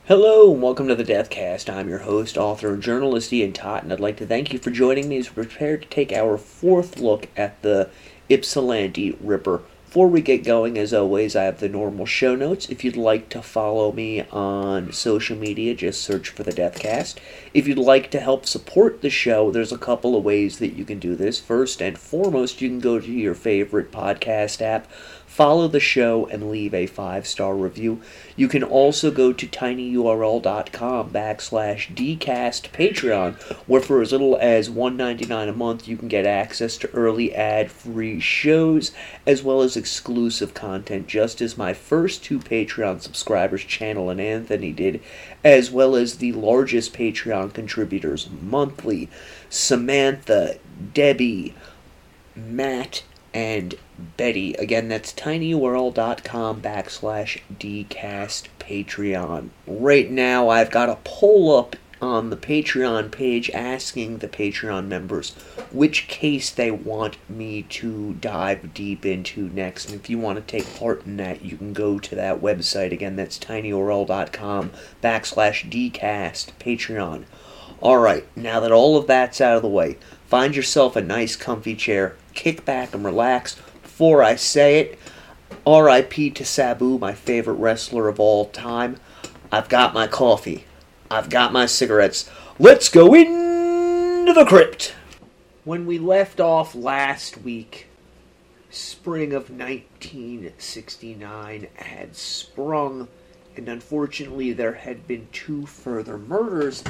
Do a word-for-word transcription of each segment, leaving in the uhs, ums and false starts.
Hello and welcome to the Deathcast. I'm your host, author, and journalist IanTott, and I'd like to thank you for joining me as we prepare to take our fourth look at the Ypsilanti Ripper. Before we get going, as always, I have the normal show notes. If you'd like to follow me on social media, just search for the Deathcast. If you'd like to help support the show, there's a couple of ways that you can do this. First and foremost, you can go to your favorite podcast app, follow the show, and leave a five-star review. You can also go to tinyurl.com backslash dcast Patreon, where for as little as one dollar and ninety-nine cents a month, you can get access to early ad-free shows, as well as exclusive content, just as my first two Patreon subscribers, Channel and Anthony, did, as well as the largest Patreon contributors monthly, Samantha, Debbie, Matt, and Betty. Again, that's tinyurl.com backslash dcast Patreon. Right now, I've got a poll up on the Patreon page asking the Patreon members which case they want me to dive deep into next. And if you want to take part in that, you can go to that website. Again, that's tinyurl.com backslash dcast Patreon. Alright, now that all of that's out of the way, find yourself a nice comfy chair, kick back and relax. Before I say it, R I P to Sabu, my favorite wrestler of all time. I've got my coffee. I've got my cigarettes. Let's go into the crypt! When we left off last week, spring of nineteen sixty-nine had sprung, and unfortunately there had been two further murders.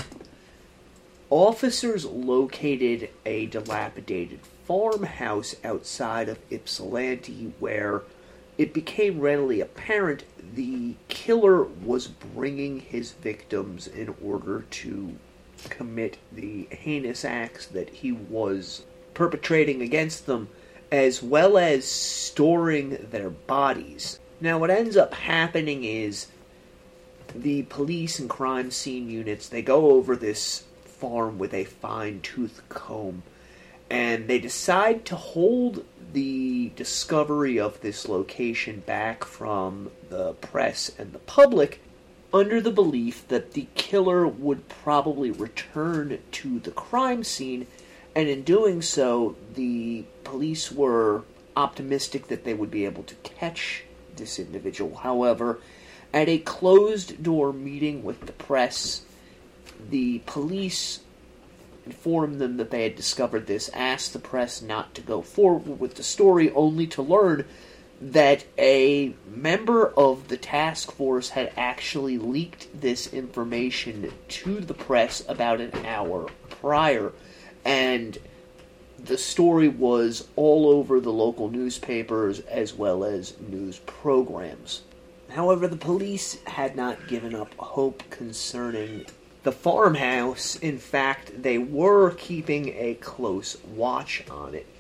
Officers located a dilapidated farmhouse outside of Ypsilanti where it became readily apparent the killer was bringing his victims in order to commit the heinous acts that he was perpetrating against them, as well as storing their bodies. Now, what ends up happening is the police and crime scene units, they go over this farm with a fine-tooth comb, and they decide to hold the discovery of this location back from the press and the public under the belief that the killer would probably return to the crime scene, and in doing so, the police were optimistic that they would be able to catch this individual. However, at a closed-door meeting with the press, the police informed them that they had discovered this, asked the press not to go forward with the story, only to learn that a member of the task force had actually leaked this information to the press about an hour prior, and the story was all over the local newspapers as well as news programs. However, the police had not given up hope concerning the farmhouse. In fact, they were keeping a close watch on it.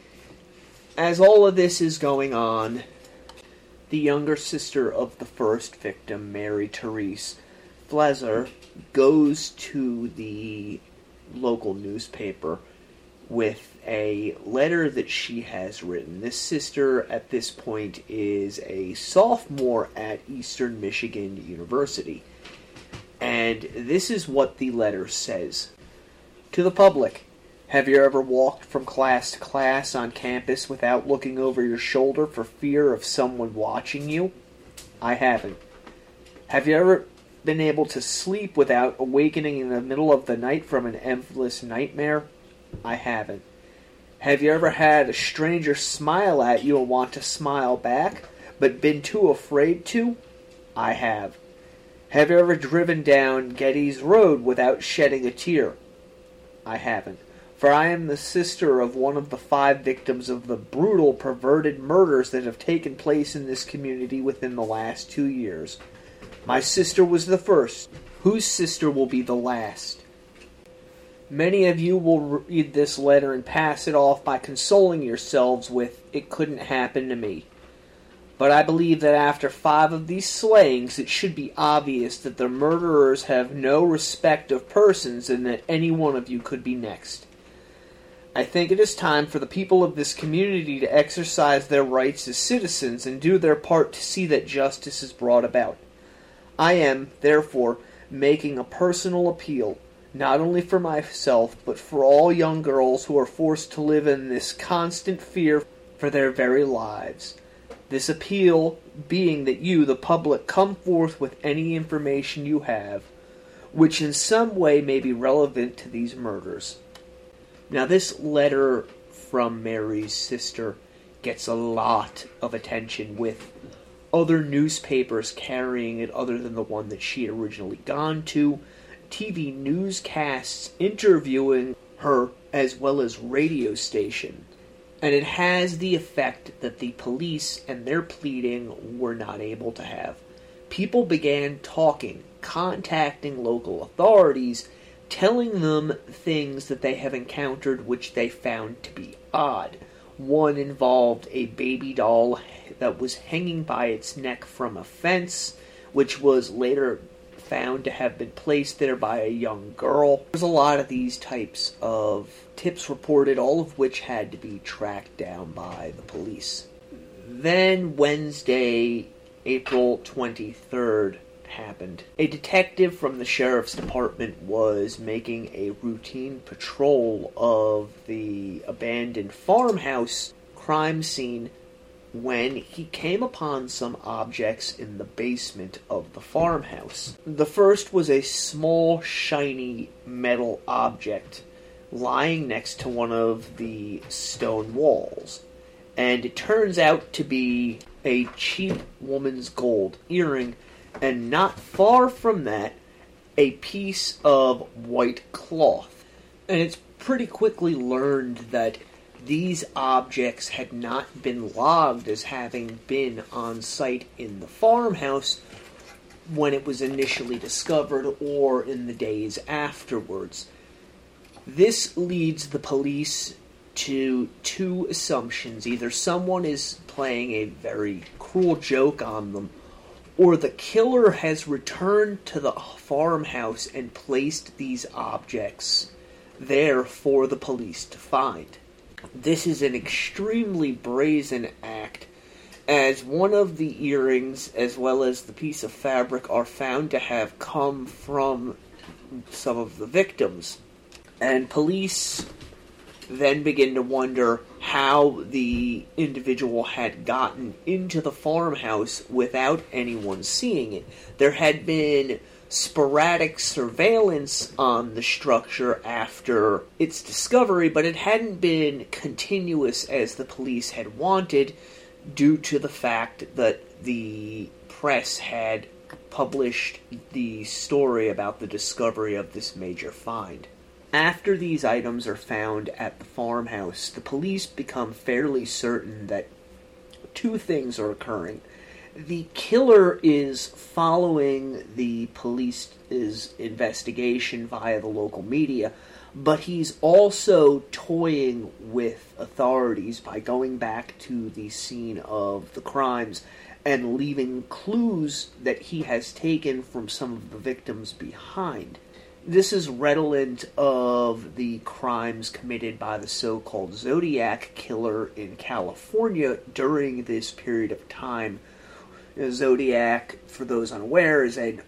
As all of this is going on, the younger sister of the first victim, Mary Therese Flezer, goes to the local newspaper with a letter that she has written. This sister, at this point, is a sophomore at Eastern Michigan University. And this is what the letter says. To the public, have you ever walked from class to class on campus without looking over your shoulder for fear of someone watching you? I haven't. Have you ever been able to sleep without awakening in the middle of the night from an endless nightmare? I haven't. Have you ever had a stranger smile at you and want to smile back, but been too afraid to? I have. Have you ever driven down Getty's Road without shedding a tear? I haven't. For I am the sister of one of the five victims of the brutal, perverted murders that have taken place in this community within the last two years. My sister was the first. Whose sister will be the last? Many of you will read this letter and pass it off by consoling yourselves with, "It couldn't happen to me." But I believe that after five of these slayings, it should be obvious that the murderers have no respect of persons and that any one of you could be next. I think it is time for the people of this community to exercise their rights as citizens and do their part to see that justice is brought about. I am, therefore, making a personal appeal, not only for myself, but for all young girls who are forced to live in this constant fear for their very lives. This appeal being that you, the public, come forth with any information you have, which in some way may be relevant to these murders. Now, this letter from Mary's sister gets a lot of attention, with other newspapers carrying it other than the one that she had originally gone to, T V newscasts interviewing her, as well as radio station. And it has the effect that the police and their pleading were not able to have. People began talking, contacting local authorities, telling them things that they have encountered which they found to be odd. One involved a baby doll that was hanging by its neck from a fence, which was later found to have been placed there by a young girl. There's a lot of these types of tips reported, all of which had to be tracked down by the police. Then Wednesday, April twenty-third, happened. A detective from the sheriff's department was making a routine patrol of the abandoned farmhouse crime scene when he came upon some objects in the basement of the farmhouse. The first was a small, shiny metal object lying next to one of the stone walls, and it turns out to be a cheap woman's gold earring, and not far from that, a piece of white cloth. And it's pretty quickly learned that these objects had not been logged as having been on site in the farmhouse when it was initially discovered or in the days afterwards. This leads the police to two assumptions. Either someone is playing a very cruel joke on them, or the killer has returned to the farmhouse and placed these objects there for the police to find. This is an extremely brazen act, as one of the earrings, as well as the piece of fabric, are found to have come from some of the victims. And police then begin to wonder how the individual had gotten into the farmhouse without anyone seeing it. There had been sporadic surveillance on the structure after its discovery, but it hadn't been continuous as the police had wanted, due to the fact that the press had published the story about the discovery of this major find. After these items are found at the farmhouse, the police become fairly certain that two things are occurring. The killer is following the police's investigation via the local media, but he's also toying with authorities by going back to the scene of the crimes and leaving clues that he has taken from some of the victims behind. This is redolent of the crimes committed by the so-called Zodiac killer in California during this period of time. Zodiac, for those unaware, is an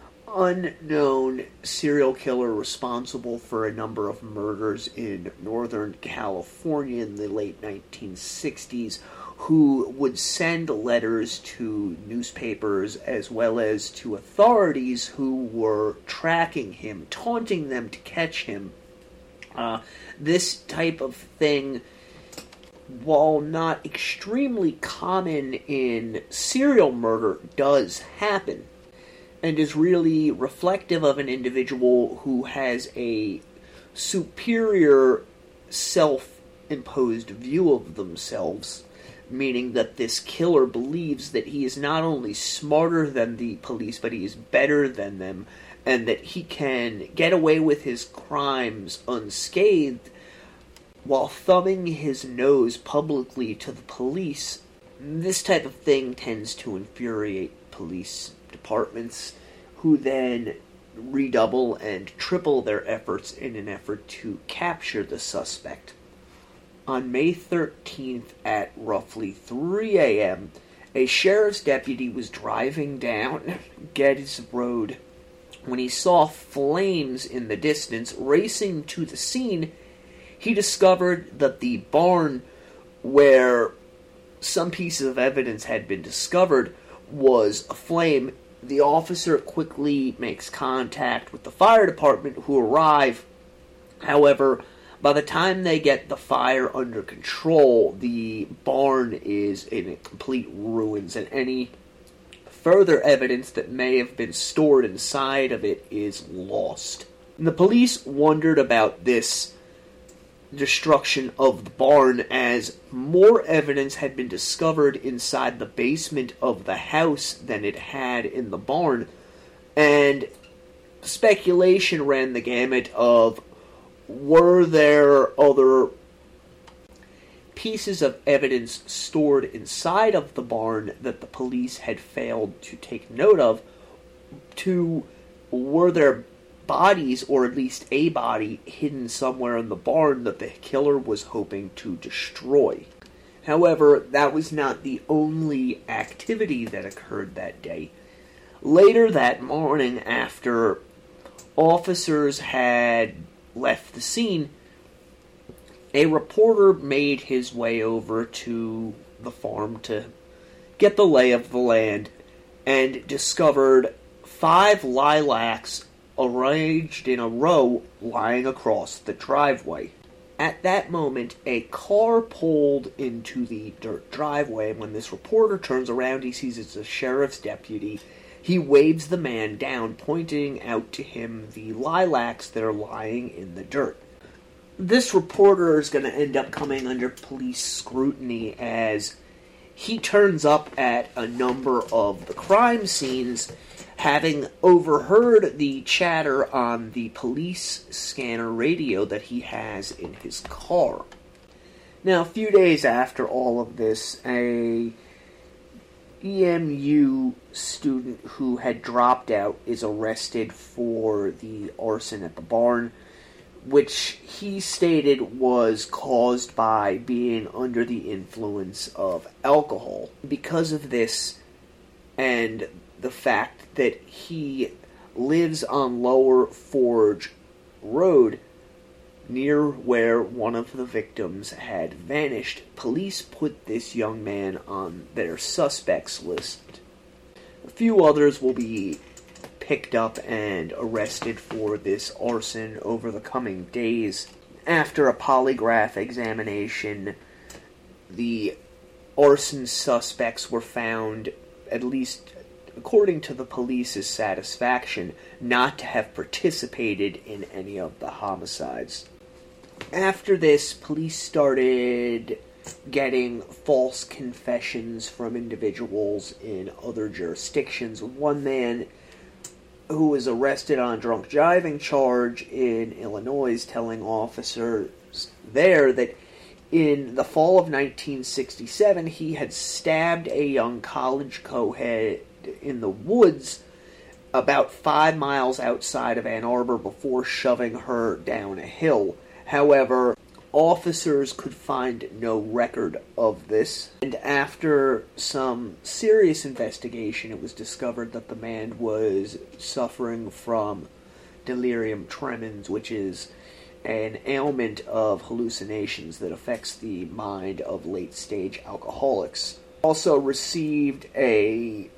unknown serial killer responsible for a number of murders in Northern California in the late nineteen sixties, who would send letters to newspapers as well as to authorities who were tracking him, taunting them to catch him. Uh, this type of thing, while not extremely common in serial murder, does happen, and is really reflective of an individual who has a superior self-imposed view of themselves, meaning that this killer believes that he is not only smarter than the police, but he is better than them, and that he can get away with his crimes unscathed while thumbing his nose publicly to the police. This type of thing tends to infuriate police departments, who then redouble and triple their efforts in an effort to capture the suspect. On May thirteenth at roughly three a.m., A sheriff's deputy was driving down Geddes Road when he saw flames in the distance. Racing to the scene, he discovered that the barn where some pieces of evidence had been discovered was aflame. The officer quickly makes contact with the fire department, who arrive. However, by the time they get the fire under control, the barn is in complete ruins, and any further evidence that may have been stored inside of it is lost. And the police wondered about this destruction of the barn, as more evidence had been discovered inside the basement of the house than it had in the barn, and speculation ran the gamut of, were there other pieces of evidence stored inside of the barn that the police had failed to take note of, to were there bodies, or at least a body, hidden somewhere in the barn that the killer was hoping to destroy. However, that was not the only activity that occurred that day. Later that morning, after officers had left the scene, a reporter made his way over to the farm to get the lay of the land and discovered five lilacs arranged in a row lying across the driveway. At that moment, a car pulled into the dirt driveway, and when this reporter turns around, he sees it's a sheriff's deputy. He waves the man down, pointing out to him the lilacs that are lying in the dirt. This reporter is going to end up coming under police scrutiny, as he turns up at a number of the crime scenes, having overheard the chatter on the police scanner radio that he has in his car. Now, a few days after all of this, a E M U student who had dropped out is arrested for the arson at the barn, which he stated was caused by being under the influence of alcohol. Because of this, and the fact that he lives on Lower Forge Road, near where one of the victims had vanished, police put this young man on their suspects list. A few others will be picked up and arrested for this arson over the coming days. After a polygraph examination, the arson suspects were found, at least according to the police's satisfaction, not to have participated in any of the homicides. After this, police started getting false confessions from individuals in other jurisdictions. One man who was arrested on a drunk driving charge in Illinois telling officers there that in the fall of nineteen sixty-seven, he had stabbed a young college co-ed in the woods about five miles outside of Ann Arbor before shoving her down a hill. However, officers could find no record of this, and after some serious investigation, it was discovered that the man was suffering from delirium tremens, which is an ailment of hallucinations that affects the mind of late-stage alcoholics. Also received a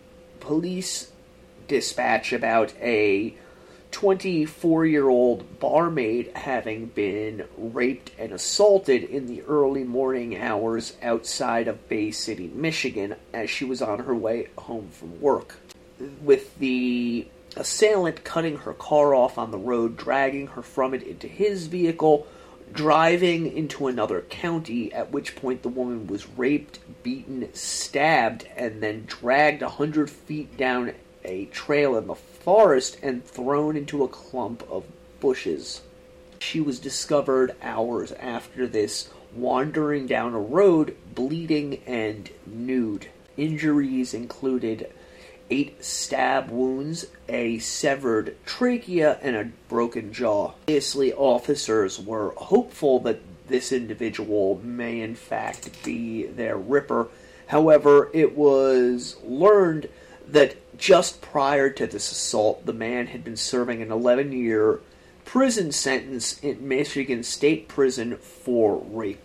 police dispatch about a twenty-four-year-old barmaid having been raped and assaulted in the early morning hours outside of Bay City, Michigan, as she was on her way home from work, with the assailant cutting her car off on the road, dragging her from it into his vehicle, driving into another county, at which point the woman was raped, beaten, stabbed, and then dragged a hundred feet down a trail in the forest and thrown into a clump of bushes. She was discovered hours after this, wandering down a road, bleeding and nude. Injuries included eight stab wounds, a severed trachea, and a broken jaw. Obviously, officers were hopeful that this individual may in fact be their ripper. However, it was learned that just prior to this assault, the man had been serving an eleven-year prison sentence in Michigan State Prison for rape.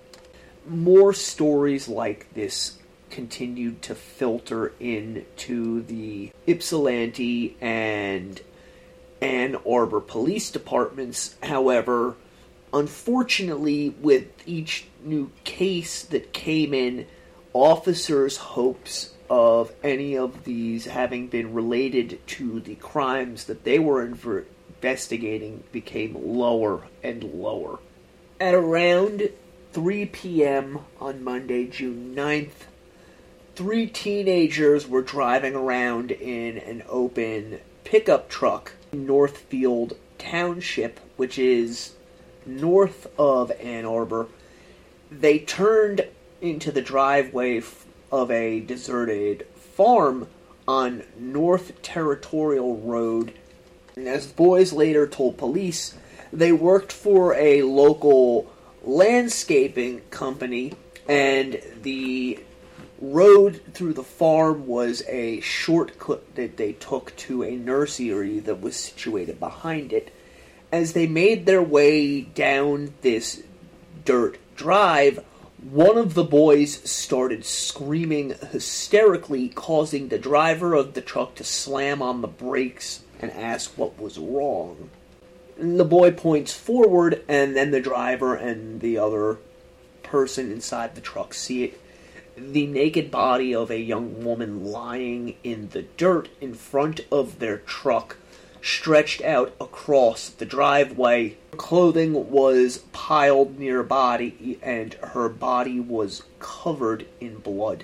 More stories like this continued to filter into the Ypsilanti and Ann Arbor police departments. However, unfortunately, with each new case that came in, officers' hopes of any of these having been related to the crimes that they were investigating became lower and lower. At around three p.m. on Monday, June ninth, three teenagers were driving around in an open pickup truck in Northfield Township, which is north of Ann Arbor. They turned into the driveway of a deserted farm on North Territorial Road. And as the boys later told police, they worked for a local landscaping company, and the road through the farm was a shortcut that they took to a nursery that was situated behind it. As they made their way down this dirt drive, one of the boys started screaming hysterically, causing the driver of the truck to slam on the brakes and ask what was wrong. And the boy points forward, and then the driver and the other person inside the truck see it. The naked body of a young woman lying in the dirt in front of their truck, stretched out across the driveway. Her clothing was piled nearby, and her body was covered in blood.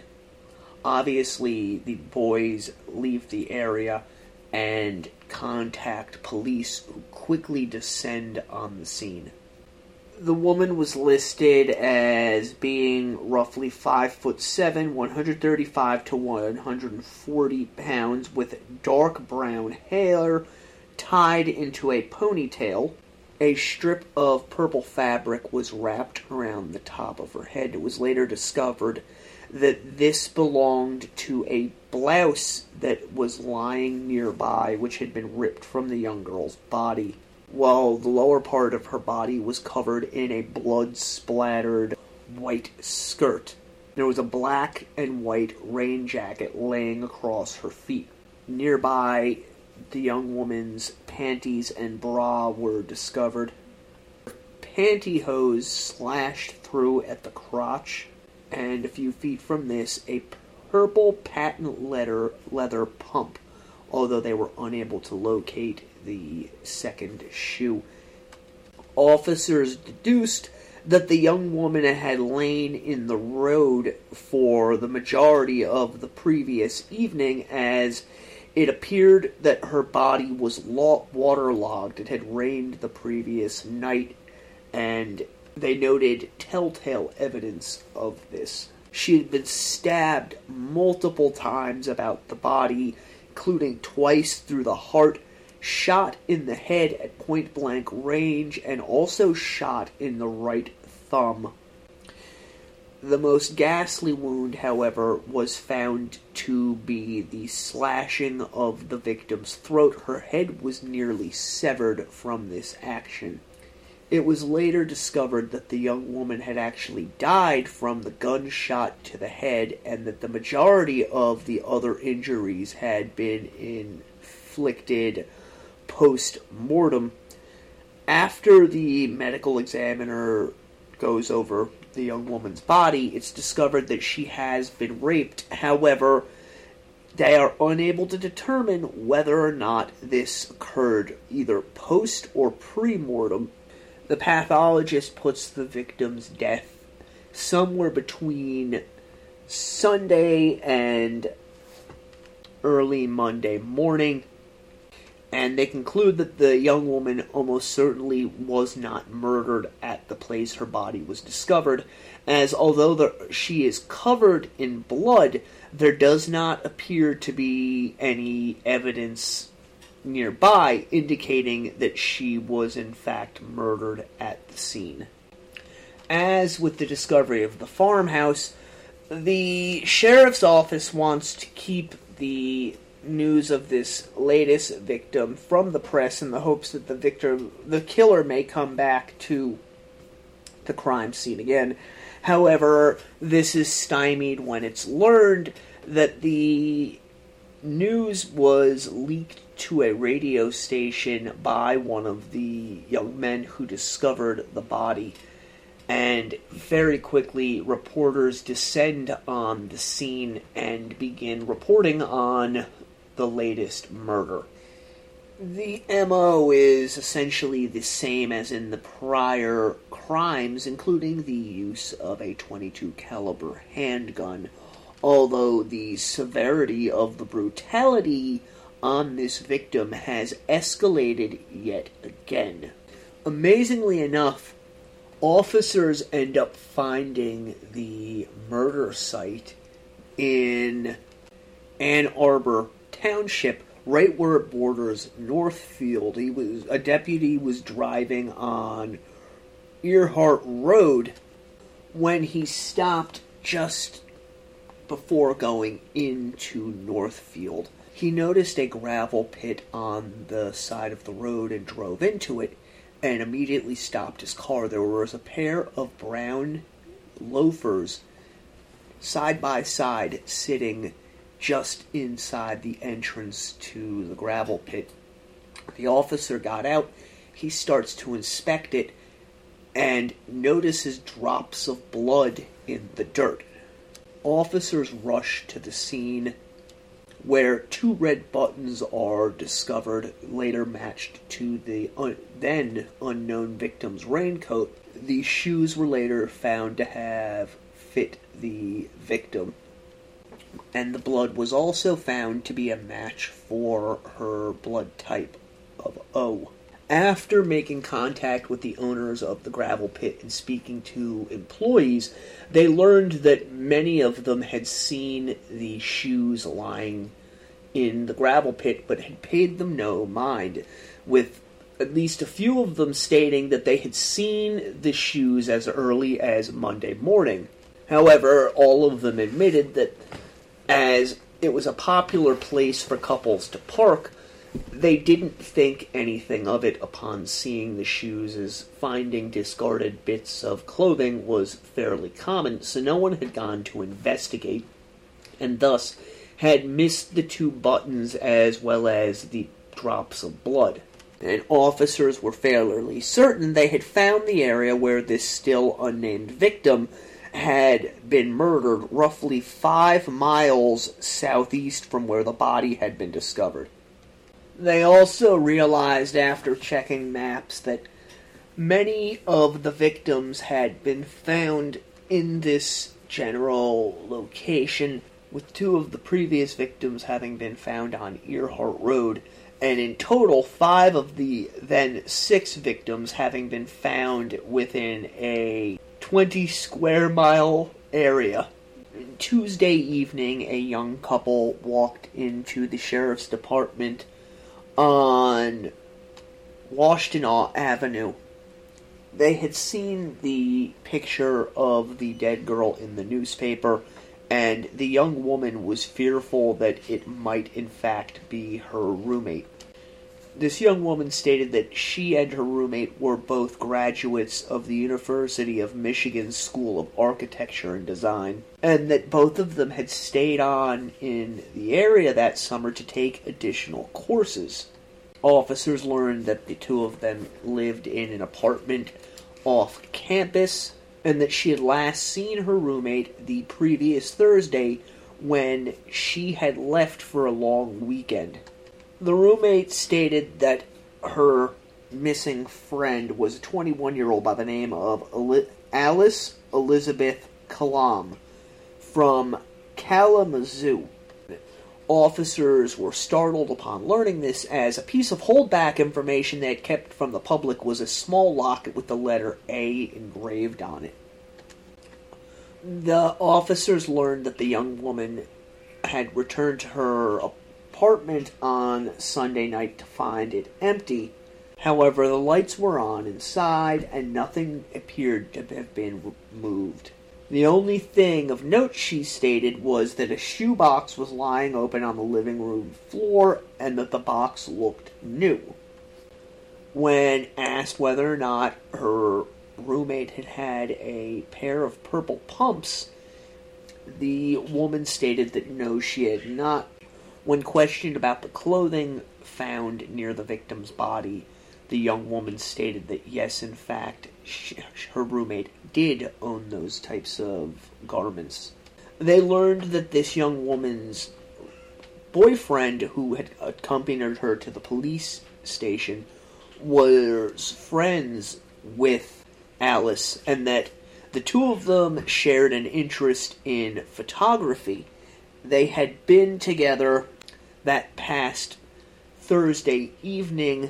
Obviously, the boys leave the area and contact police, who quickly descend on the scene. The woman was listed as being roughly five foot seven, one hundred thirty-five to one hundred forty pounds, with dark brown hair tied into a ponytail. A strip of purple fabric was wrapped around the top of her head. It was later discovered that this belonged to a blouse that was lying nearby, which had been ripped from the young girl's body, while the lower part of her body was covered in a blood-splattered white skirt. There was a black and white rain jacket laying across her feet. Nearby, the young woman's panties and bra were discovered. Pantyhose slashed through at the crotch, and a few feet from this, a purple patent leather, leather pump, although they were unable to locate the second shoe. Officers deduced that the young woman had lain in the road for the majority of the previous evening, as it appeared that her body was waterlogged. It had rained the previous night, and they noted telltale evidence of this. She had been stabbed multiple times about the body, including twice through the heart, shot in the head at point-blank range, and also shot in the right thumb. The most ghastly wound, however, was found to be the slashing of the victim's throat. Her head was nearly severed from this action. It was later discovered that the young woman had actually died from the gunshot to the head, and that the majority of the other injuries had been inflicted post-mortem. After the medical examiner goes over the young woman's body, it's discovered that she has been raped. However, they are unable to determine whether or not this occurred either post or pre-mortem. The pathologist puts the victim's death somewhere between Sunday and early Monday morning, and they conclude that the young woman almost certainly was not murdered at the place her body was discovered, as although the, she is covered in blood, there does not appear to be any evidence nearby indicating that she was in fact murdered at the scene. As with the discovery of the farmhouse, The sheriff's office wants to keep the news of this latest victim from the press in the hopes that the victim, the killer may come back to the crime scene again. However, this is stymied when it's learned that the news was leaked to a radio station by one of the young men who discovered the body. And very quickly, reporters descend on the scene and begin reporting on the latest murder. The M O is essentially the same as in the prior crimes, including the use of a twenty-two caliber handgun, although the severity of the brutality on this victim has escalated yet again. Amazingly enough, officers end up finding the murder site in Ann Arbor Township, right where it borders Northfield. He was a deputy was driving on Earhart Road when he stopped just before going into Northfield. He noticed a gravel pit on the side of the road and drove into it and immediately stopped his car. There was a pair of brown loafers side by side sitting just inside the entrance to the gravel pit. The officer got out. He starts to inspect it and notices drops of blood in the dirt. Officers rush to the scene, where two red buttons are discovered, later matched to the un- then unknown victim's raincoat. These shoes were later found to have fit the victim, and the blood was also found to be a match for her blood type of O. After making contact with the owners of the gravel pit and speaking to employees, they learned that many of them had seen the shoes lying in the gravel pit, but had paid them no mind, with at least a few of them stating that they had seen the shoes as early as Monday morning. However, all of them admitted that as it was a popular place for couples to park, they didn't think anything of it upon seeing the shoes, as finding discarded bits of clothing was fairly common, so no one had gone to investigate, and thus had missed the two buttons as well as the drops of blood. And officers were fairly certain they had found the area where this still unnamed victim had been murdered, roughly five miles southeast from where the body had been discovered. They also realized after checking maps that many of the victims had been found in this general location, with two of the previous victims having been found on Earhart Road, and in total, five of the then six victims having been found within a twenty square mile area. Tuesday evening, a young couple walked into the sheriff's department on Washtenaw Avenue. They had seen the picture of the dead girl in the newspaper, and the young woman was fearful that it might in fact be her roommate. This young woman stated that she and her roommate were both graduates of the University of Michigan School of Architecture and Design, and that both of them had stayed on in the area that summer to take additional courses. Officers learned that the two of them lived in an apartment off campus, and that she had last seen her roommate the previous Thursday when she had left for a long weekend. The roommate stated that her missing friend was a twenty-one-year-old by the name of Alice Elizabeth Kalam from Kalamazoo. Officers were startled upon learning this, as a piece of holdback information they had kept from the public was a small locket with the letter A engraved on it. The officers learned that the young woman had returned to her apartment on Sunday night to find it empty. However, the lights were on inside, and nothing appeared to have been moved. The only thing of note, she stated, was that a shoebox was lying open on the living room floor and that the box looked new. When asked whether or not her roommate had had a pair of purple pumps, the woman stated that no, she had not. When questioned about the clothing found near the victim's body, the young woman stated that yes, in fact, she, her roommate did own those types of garments. They learned that this young woman's boyfriend, who had accompanied her to the police station, was friends with Alice, and that the two of them shared an interest in photography. They had been together that past Thursday evening,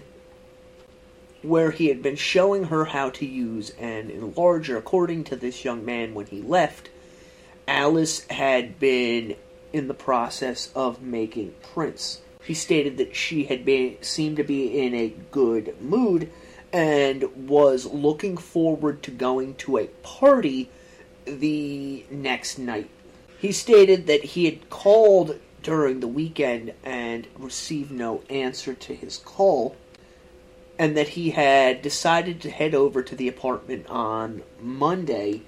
where he had been showing her how to use an enlarger. According to this young man, when he left, Alice had been in the process of making prints. She stated that she had been seemed to be in a good mood and was looking forward to going to a party the next night. He stated that he had called during the weekend and received no answer to his call, and that he had decided to head over to the apartment on Monday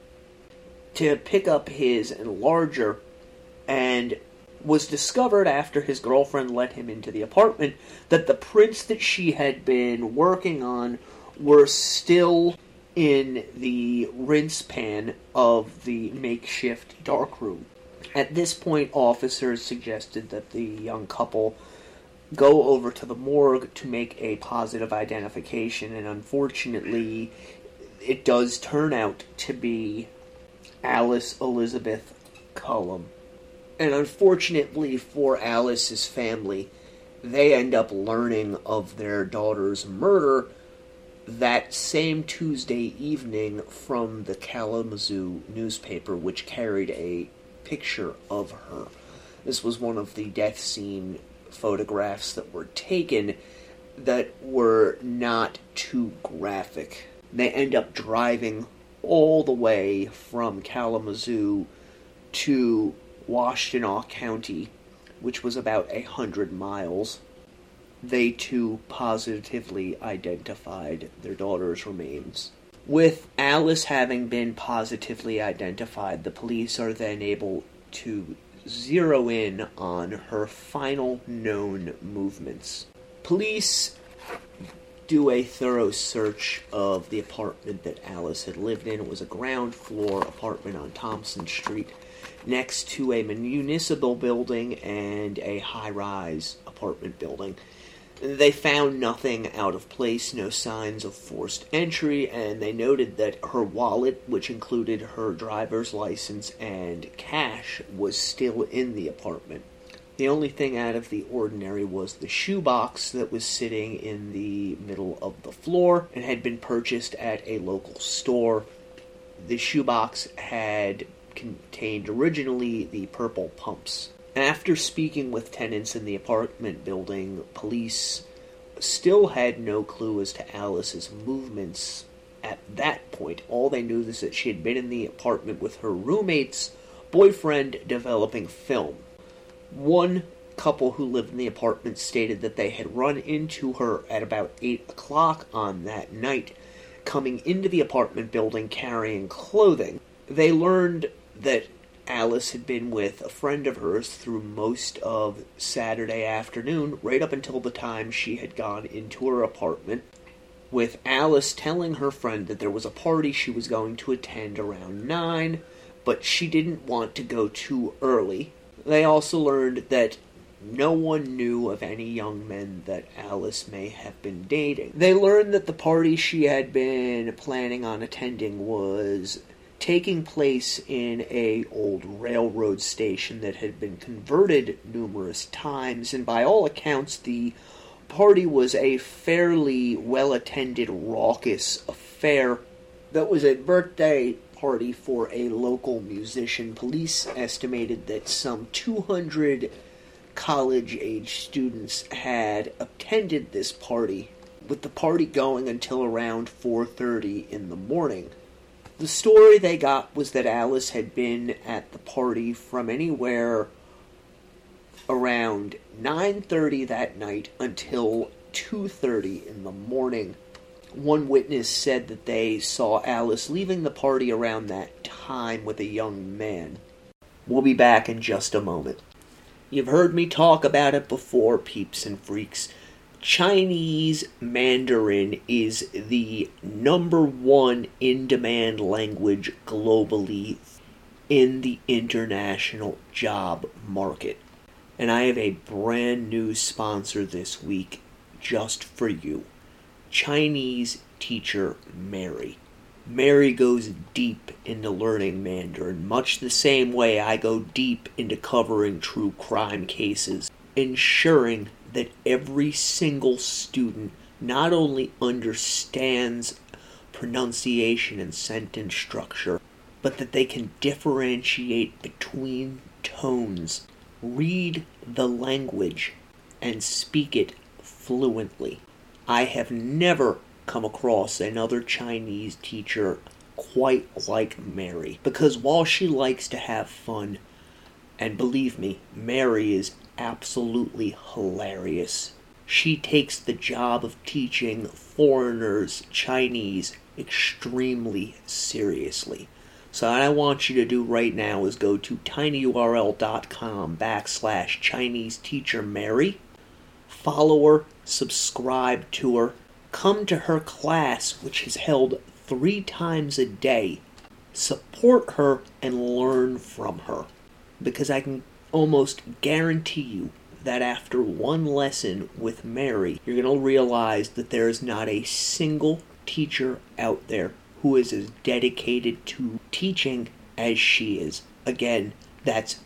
to pick up his enlarger, and was discovered after his girlfriend let him into the apartment that the prints that she had been working on were still in the rinse pan of the makeshift darkroom. At this point, officers suggested that the young couple go over to the morgue to make a positive identification, and unfortunately, it does turn out to be Alice Elizabeth Cullum. And unfortunately for Alice's family, they end up learning of their daughter's murder that same Tuesday evening from the Kalamazoo newspaper, which carried a picture of her. This was one of the death scene photographs that were taken that were not too graphic. They end up driving all the way from Kalamazoo to Washtenaw County, which was about a hundred miles. They too positively identified their daughter's remains. With Alice having been positively identified, the police are then able to zero in on her final known movements. Police do a thorough search of the apartment that Alice had lived in. It was a ground floor apartment on Thompson Street, next to a municipal building and a high-rise apartment building. They found nothing out of place, no signs of forced entry, and they noted that her wallet, which included her driver's license and cash, was still in the apartment. The only thing out of the ordinary was the shoebox that was sitting in the middle of the floor and had been purchased at a local store. The shoebox had contained originally the purple pumps. After speaking with tenants in the apartment building, police still had no clue as to Alice's movements at that point. All they knew is that she had been in the apartment with her roommate's boyfriend developing film. One couple who lived in the apartment stated that they had run into her at about eight o'clock on that night, coming into the apartment building carrying clothing. They learned that Alice had been with a friend of hers through most of Saturday afternoon, right up until the time she had gone into her apartment, with Alice telling her friend that there was a party she was going to attend around nine, but she didn't want to go too early. They also learned that no one knew of any young men that Alice may have been dating. They learned that the party she had been planning on attending was taking place in a old railroad station that had been converted numerous times, and by all accounts the party was a fairly well-attended, raucous affair that was a birthday party for a local musician. Police estimated that some two hundred college-age students had attended this party, with the party going until around four thirty in the morning. The story they got was that Alice had been at the party from anywhere around nine thirty that night until two thirty in the morning. One witness said that they saw Alice leaving the party around that time with a young man. We'll be back in just a moment. You've heard me talk about it before, peeps and freaks. Chinese Mandarin is the number one in-demand language globally in the international job market. And I have a brand new sponsor this week just for you. Chinese teacher Mary. Mary goes deep into learning Mandarin, much the same way I go deep into covering true crime cases, ensuring that every single student not only understands pronunciation and sentence structure, but that they can differentiate between tones, read the language, and speak it fluently. I have never come across another Chinese teacher quite like Mary, because while she likes to have fun, and believe me, Mary is absolutely hilarious, she takes the job of teaching foreigners Chinese extremely seriously. So what I want you to do right now is go to tinyurl.com backslash Chinese teacher Mary, follow her, subscribe to her, come to her class, which is held three times a day. Support her and learn from her, because I can almost guarantee you that after one lesson with Mary, you're going to realize that there is not a single teacher out there who is as dedicated to teaching as she is. Again, that's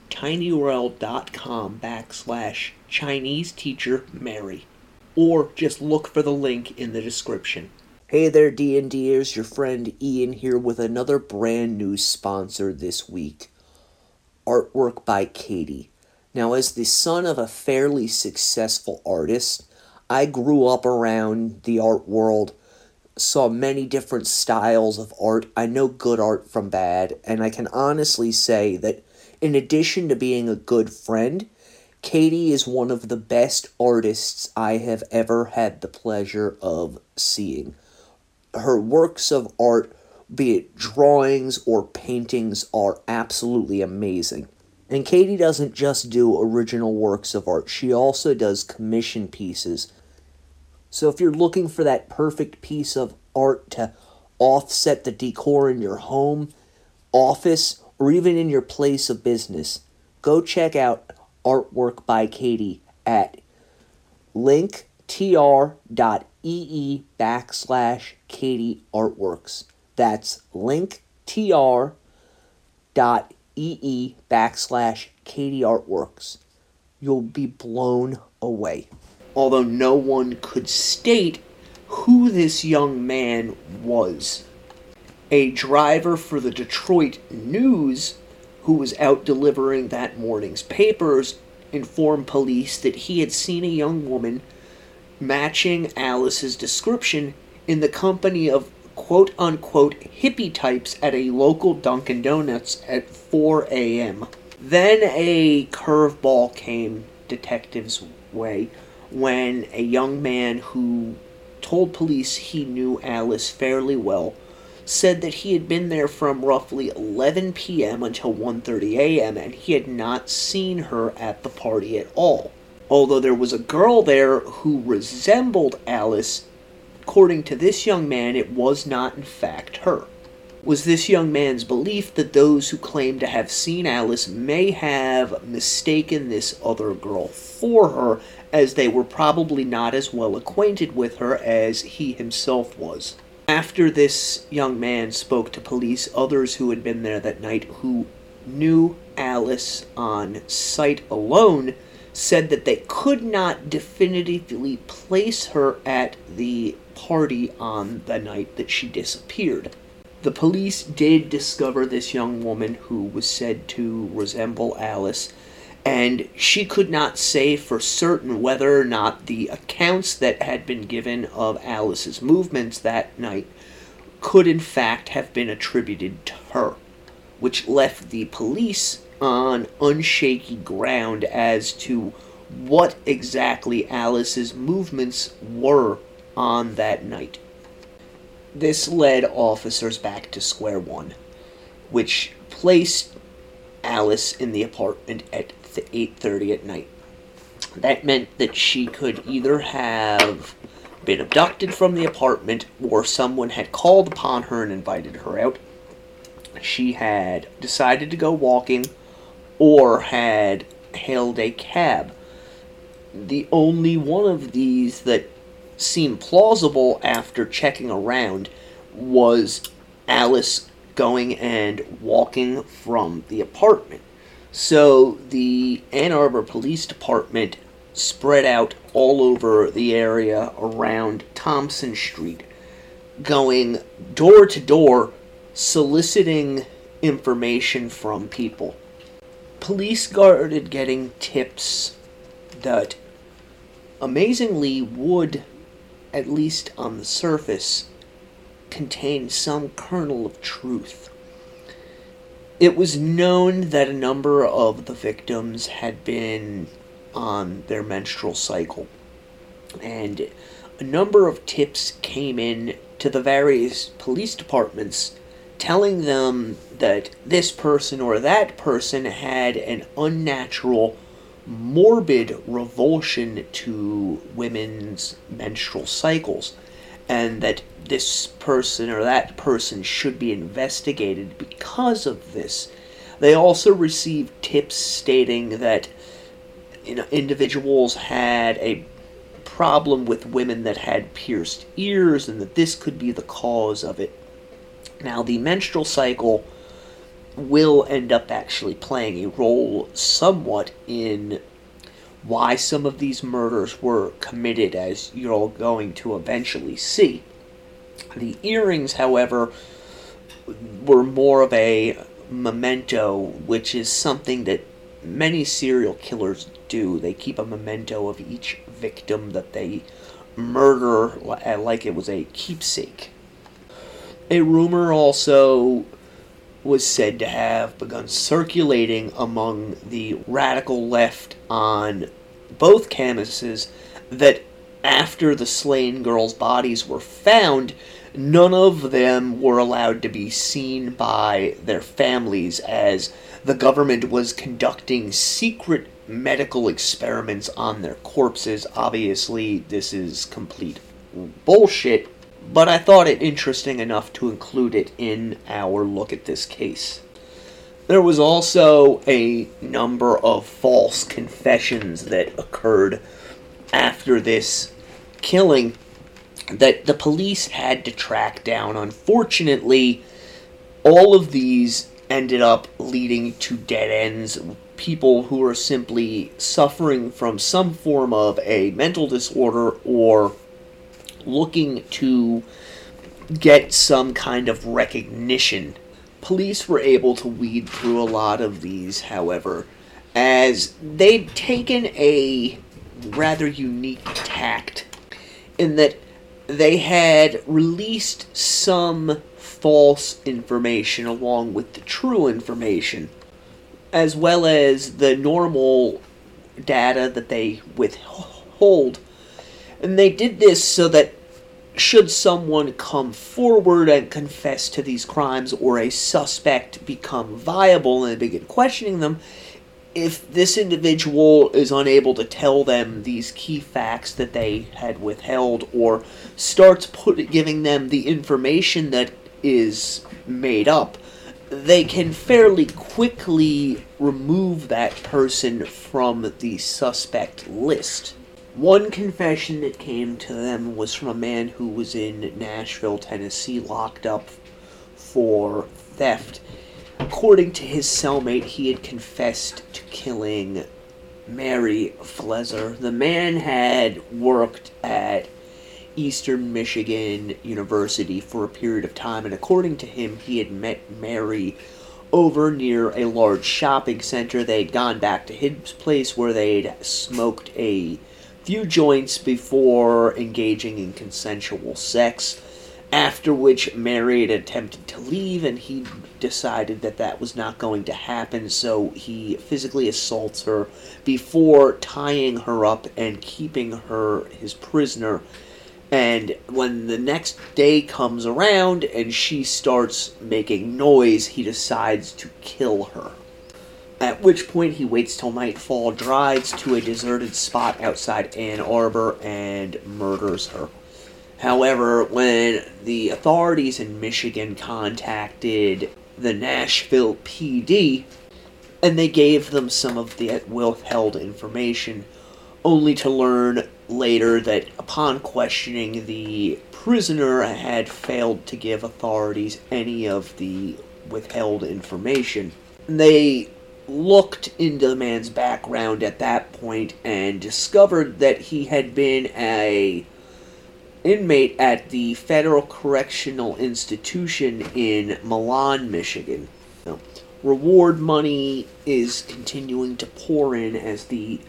tinyurl.com backslash Chinese teacher Mary. Or just look for the link in the description. Hey there, D and D'ers, your friend Ian here with another brand new sponsor this week. Artwork by Katie. Now, as the son of a fairly successful artist, I grew up around the art world, saw many different styles of art. I know good art from bad, and I can honestly say that in addition to being a good friend, Katie is one of the best artists I have ever had the pleasure of seeing. Her works of art, be it drawings or paintings, are absolutely amazing. And Katie doesn't just do original works of art, she also does commission pieces. So if you're looking for that perfect piece of art to offset the decor in your home, office, or even in your place of business, go check out Artwork by Katie at linktr.ee backslash Katie Artworks. That's linktr.ee backslash Katie Artworks. You'll be blown away. Although no one could state who this young man was. A driver for the Detroit News, who was out delivering that morning's papers, informed police that he had seen a young woman matching Alice's description in the company of quote-unquote hippie types at a local Dunkin' Donuts at four a.m. Then a curveball came detectives' way when a young man who told police he knew Alice fairly well said that he had been there from roughly eleven p.m. until one thirty a.m. and he had not seen her at the party at all. Although there was a girl there who resembled Alice, according to this young man, it was not in fact her. Was this young man's belief that those who claimed to have seen Alice may have mistaken this other girl for her, as they were probably not as well acquainted with her as he himself was. After this young man spoke to police, others who had been there that night who knew Alice on sight alone said that they could not definitively place her at the party on the night that she disappeared. The police did discover this young woman who was said to resemble Alice, and she could not say for certain whether or not the accounts that had been given of Alice's movements that night could in fact have been attributed to her, which left the police on unshaky ground as to what exactly Alice's movements were on that night. This led officers back to square one, which placed Alice in the apartment at eight thirty at night. That meant that she could either have been abducted from the apartment or someone had called upon her and invited her out. She had decided to go walking or had hailed a cab. The only one of these that seemed plausible after checking around was Alice going and walking from the apartment. So the Ann Arbor Police Department spread out all over the area around Thompson Street, going door to door, soliciting information from people. Police started getting tips that amazingly would, at least on the surface, contain some kernel of truth. It was known that a number of the victims had been on their menstrual cycle, and a number of tips came in to the various police departments telling them that this person or that person had an unnatural, morbid revulsion to women's menstrual cycles, and that this person or that person should be investigated because of this. They also received tips stating that, you know, individuals had a problem with women that had pierced ears and that this could be the cause of it. Now, the menstrual cycle will end up actually playing a role somewhat in why some of these murders were committed, as you're all going to eventually see. The earrings, however, were more of a memento, which is something that many serial killers do. They keep a memento of each victim that they murder like it was a keepsake. A rumor also was said to have begun circulating among the radical left on both campuses that after the slain girls' bodies were found, none of them were allowed to be seen by their families, as the government was conducting secret medical experiments on their corpses. Obviously, this is complete bullshit, but I thought it interesting enough to include it in our look at this case. There was also a number of false confessions that occurred after this killing that the police had to track down. Unfortunately, all of these ended up leading to dead ends. People who are simply suffering from some form of a mental disorder or looking to get some kind of recognition. Police were able to weed through a lot of these, however, as they'd taken a rather unique tact in that they had released some false information along with the true information, as well as the normal data that they withhold. And they did this so that should someone come forward and confess to these crimes, or a suspect become viable and begin questioning them, if this individual is unable to tell them these key facts that they had withheld, or starts put, giving them the information that is made up, they can fairly quickly remove that person from the suspect list. One confession that came to them was from a man who was in Nashville, Tennessee, locked up for theft. According to his cellmate, he had confessed to killing Mary Flezer. The man had worked at Eastern Michigan University for a period of time, and according to him, he had met Mary over near a large shopping center. They'd gone back to his place where they'd smoked a few joints before engaging in consensual sex, after which Marion attempted to leave, and he decided that that was not going to happen, so he physically assaults her before tying her up and keeping her his prisoner. And when the next day comes around and she starts making noise, he decides to kill her. At which point he waits till nightfall, drives to a deserted spot outside Ann Arbor, and murders her. However, when the authorities in Michigan contacted the Nashville P D, and they gave them some of the withheld information, only to learn later that upon questioning, the prisoner had failed to give authorities any of the withheld information. They looked into the man's background at that point and discovered that he had been a inmate at the Federal Correctional Institution in Milan, Michigan. Now, reward money is continuing to pour in as the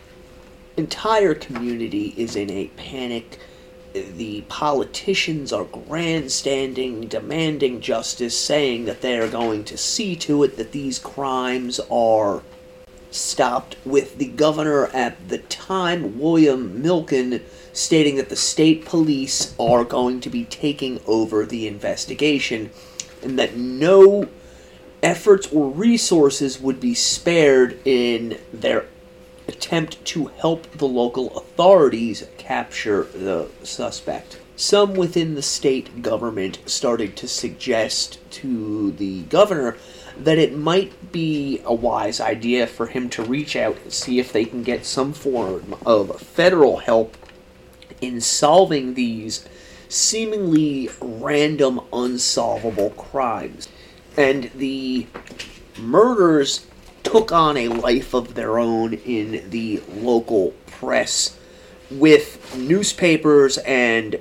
entire community is in a panic. The politicians are grandstanding, demanding justice, saying that they are going to see to it that these crimes are stopped, with the governor at the time, William Milken, stating that the state police are going to be taking over the investigation and that no efforts or resources would be spared in their attempt to help the local authorities capture the suspect. Some within the state government started to suggest to the governor that it might be a wise idea for him to reach out and see if they can get some form of federal help in solving these seemingly random, unsolvable crimes. And the murders took on a life of their own in the local press, with newspapers and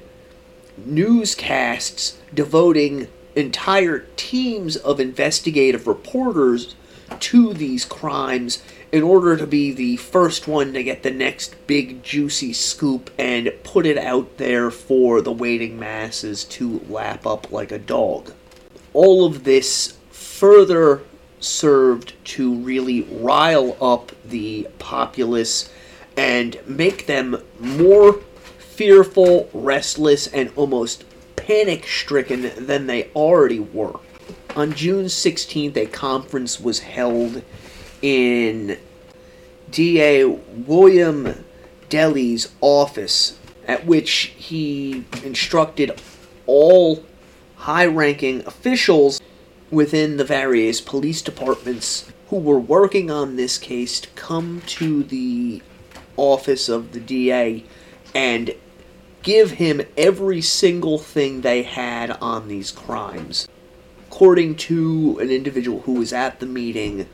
newscasts devoting entire teams of investigative reporters to these crimes in order to be the first one to get the next big juicy scoop and put it out there for the waiting masses to lap up like a dog. All of this further served to really rile up the populace and make them more fearful, restless, and almost panic-stricken than they already were. On June sixteenth, a conference was held in D A William Delly's office, at which he instructed all high-ranking officials within the various police departments who were working on this case to come to the office of the D A and give him every single thing they had on these crimes. According to an individual who was at the meeting,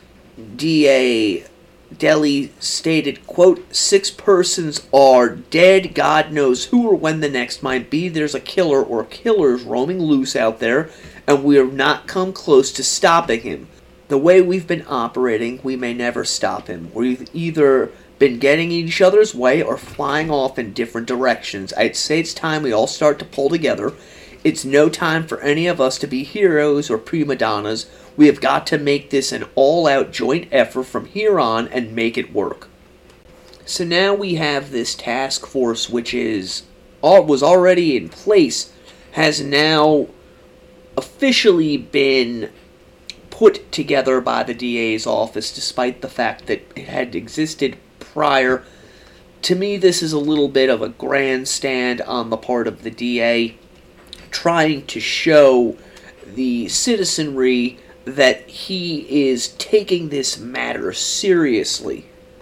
D A Delly stated, quote, "Six persons are dead. God knows who or when the next might be. There's a killer or killers roaming loose out there, and we have not come close to stopping him. The way we've been operating, we may never stop him. We've either been getting each other's way or flying off in different directions. I'd say it's time we all start to pull together. It's no time for any of us to be heroes or prima donnas. We have got to make this an all-out joint effort from here on and make it work." So now we have this task force, which is was already in place, has now officially been put together by the D A's office, despite the fact that it had existed prior. To me, this is a little bit of a grandstand on the part of the D A, trying to show the citizenry that he is taking this matter seriously.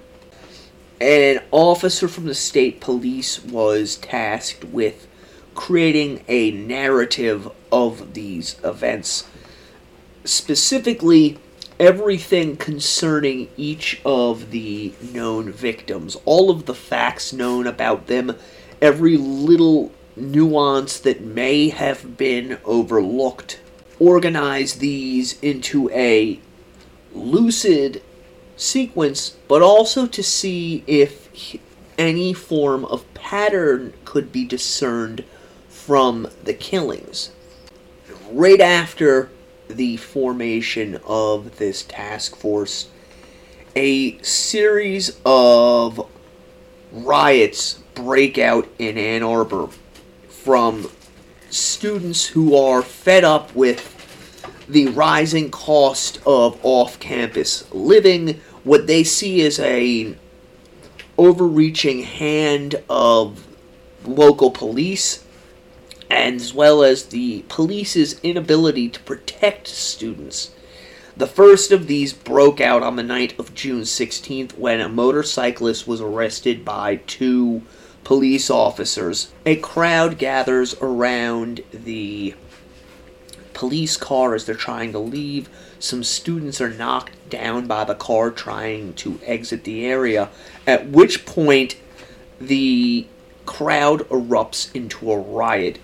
An officer from the state police was tasked with creating a narrative of these events. Specifically, everything concerning each of the known victims, all of the facts known about them, every little nuance that may have been overlooked. Organize these into a lucid sequence, but also to see if any form of pattern could be discerned from the killings. Right after the formation of this task force, a series of riots break out in Ann Arbor from students who are fed up with the rising cost of off-campus living, what they see as a overreaching hand of local police, as well as the police's inability to protect students. The first of these broke out on the night of June sixteenth when a motorcyclist was arrested by two police officers. A crowd gathers around the police car as they're trying to leave. Some students are knocked down by the car trying to exit the area, at which point the crowd erupts into a riot.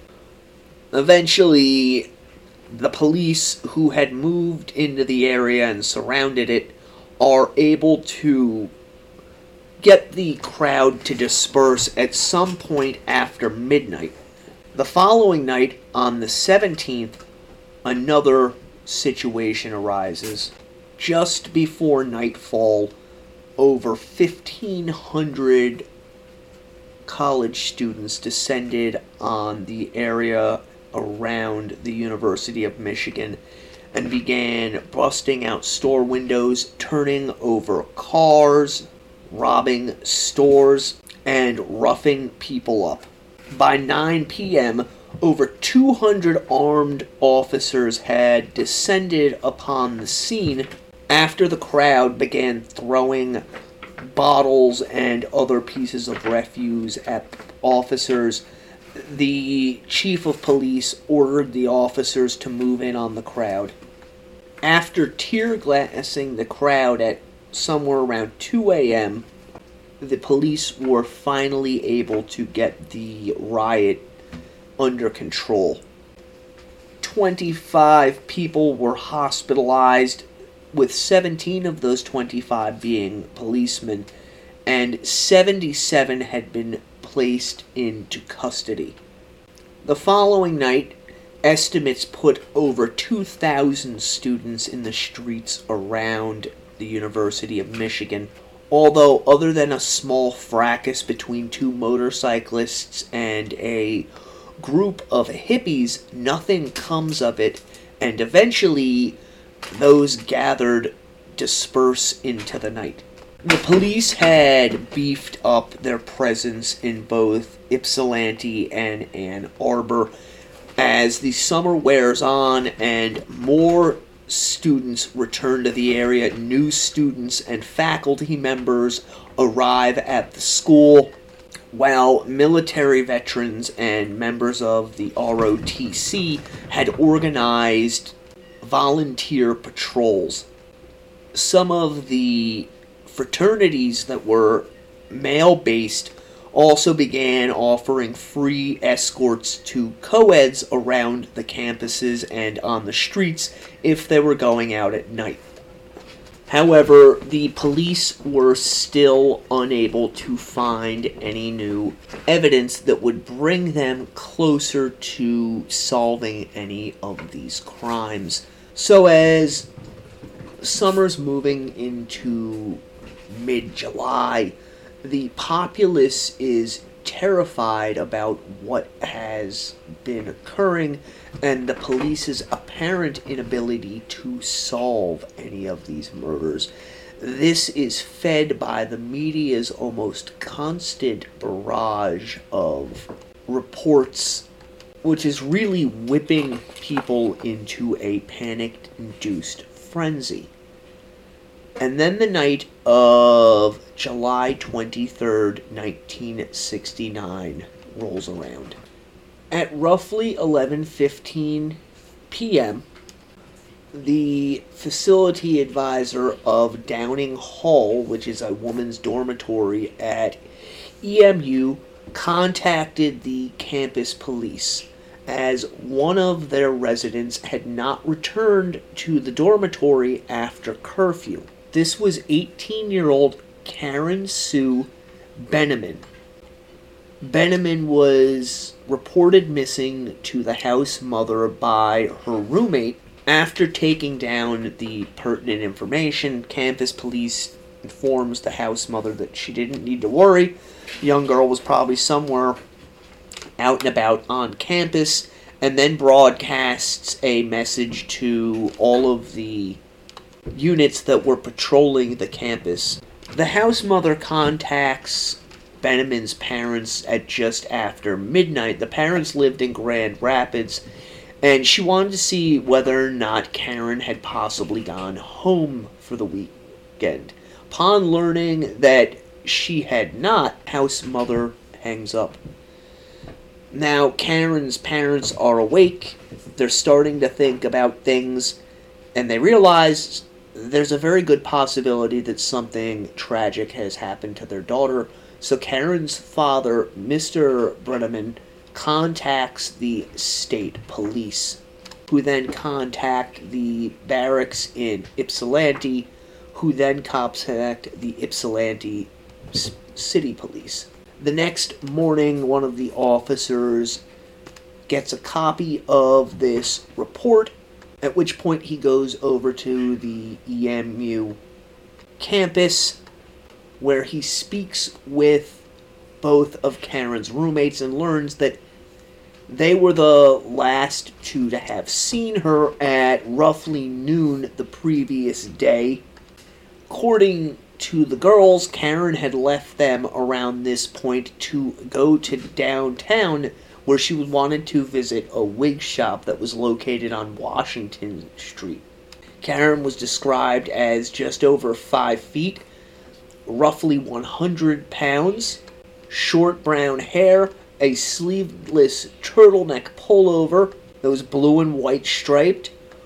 Eventually, the police who had moved into the area and surrounded it are able to get the crowd to disperse at some point after midnight. The following night, on the seventeenth, another situation arises. Just before nightfall, over fifteen hundred college students descended on the area around the University of Michigan and began busting out store windows, turning over cars, robbing stores, and roughing people up. By nine p.m., over two hundred armed officers had descended upon the scene after the crowd began throwing bottles and other pieces of refuse at officers. The chief of police ordered the officers to move in on the crowd. After tear gassing the crowd at somewhere around two a.m., the police were finally able to get the riot under control. twenty-five people were hospitalized, with seventeen of those twenty-five being policemen, and seventy-seven had been placed into custody. The following night, estimates put over two thousand students in the streets around the University of Michigan, although other than a small fracas between two motorcyclists and a group of hippies, nothing comes of it, and eventually those gathered disperse into the night. The police had beefed up their presence in both Ypsilanti and Ann Arbor. As the summer wears on and more students return to the area, new students and faculty members arrive at the school, while military veterans and members of the R O T C had organized volunteer patrols. Some of the fraternities that were male-based also began offering free escorts to co-eds around the campuses and on the streets if they were going out at night. However, the police were still unable to find any new evidence that would bring them closer to solving any of these crimes. So as summer's moving into mid-July, the populace is terrified about what has been occurring and the police's apparent inability to solve any of these murders. This is fed by the media's almost constant barrage of reports, which is really whipping people into a panic-induced frenzy. And then the night of July twenty-third, nineteen sixty-nine rolls around. At roughly eleven fifteen p.m., the facility advisor of Downing Hall, which is a women's dormitory at E M U, contacted the campus police as one of their residents had not returned to the dormitory after curfew. This was eighteen-year-old Karen Sue Benneman. Benjamin was reported missing to the house mother by her roommate. After taking down the pertinent information, campus police informs the house mother that she didn't need to worry. The young girl was probably somewhere out and about on campus, and then broadcasts a message to all of the units that were patrolling the campus. The house mother contacts Benjamin's parents at just after midnight. The parents lived in Grand Rapids, and she wanted to see whether or not Karen had possibly gone home for the weekend. Upon learning that she had not, house mother hangs up. Now, Karen's parents are awake. They're starting to think about things, and they realize there's a very good possibility that something tragic has happened to their daughter. So Karen's father, Mister Brenneman, contacts the state police, who then contact the barracks in Ypsilanti, who then contact the Ypsilanti city police. The next morning, one of the officers gets a copy of this report, at which point he goes over to the E M U campus, where he speaks with both of Karen's roommates and learns that they were the last two to have seen her at roughly noon the previous day. According to the girls, Karen had left them around this point to go to downtown, where she wanted to visit a wig shop that was located on Washington Street. Karen was described as just over five feet, roughly one hundred pounds, short brown hair, a sleeveless turtleneck pullover that was blue and white striped,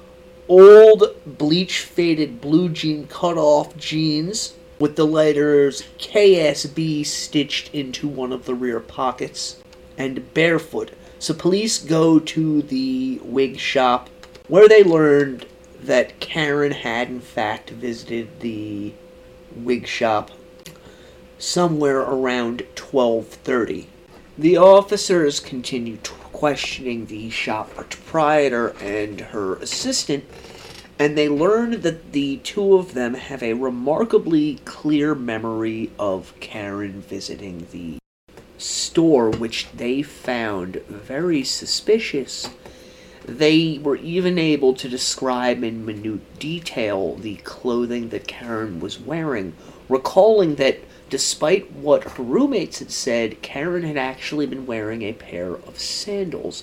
old bleach-faded blue jean cut-off jeans with the letters K S B stitched into one of the rear pockets, and barefoot. So police go to the wig shop, where they learned that Karen had in fact visited the wig shop somewhere around twelve thirty. The officers continue questioning the shop proprietor and her assistant, and they learn that the two of them have a remarkably clear memory of Karen visiting the store, which they found very suspicious. They were even able to describe in minute detail the clothing that Karen was wearing, recalling that despite what her roommates had said, Karen had actually been wearing a pair of sandals.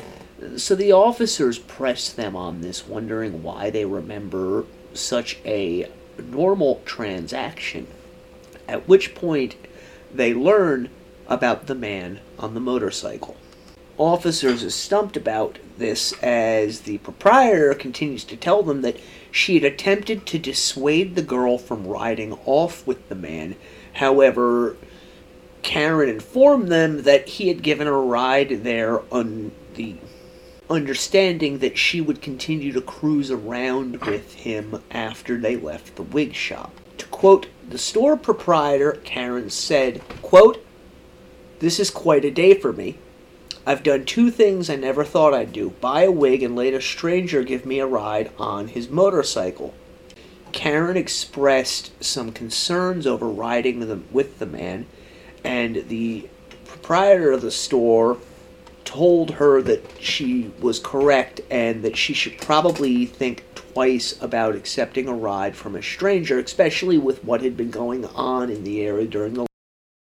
So the officers pressed them on this, wondering why they remember such a normal transaction, at which point they learn about the man on the motorcycle. Officers are stumped about this as the proprietor continues to tell them that she had attempted to dissuade the girl from riding off with the man. However, Karen informed them that he had given her a ride there on the understanding that she would continue to cruise around with him after they left the wig shop. To quote the store proprietor, Karen said, quote, "This is quite a day for me. I've done two things I never thought I'd do: buy a wig and let a stranger give me a ride on his motorcycle." Karen expressed some concerns over riding them with the man, and the proprietor of the store told her that she was correct and that she should probably think twice about accepting a ride from a stranger, especially with what had been going on in the area during the...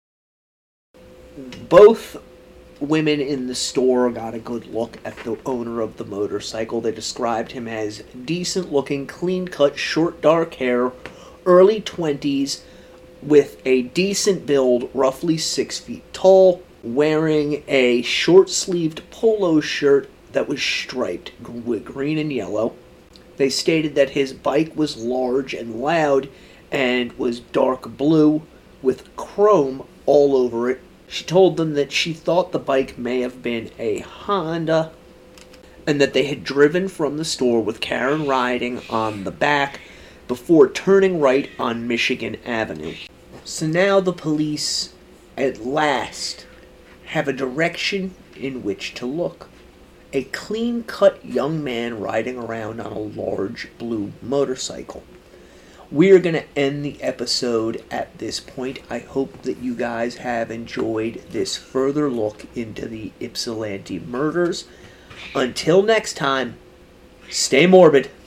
Both women in the store got a good look at the owner of the motorcycle. They described him as decent-looking, clean-cut, short, dark hair, early twenties, with a decent build, roughly six feet tall, wearing a short-sleeved polo shirt that was striped with green and yellow. They stated that his bike was large and loud and was dark blue with chrome all over it. She told them that she thought the bike may have been a Honda, and that they had driven from the store with Karen riding on the back before turning right on Michigan Avenue. So now the police, at last, have a direction in which to look. A clean-cut young man riding around on a large blue motorcycle. We are going to end the episode at this point. I hope that you guys have enjoyed this further look into the Ypsilanti murders. Until next time, stay morbid.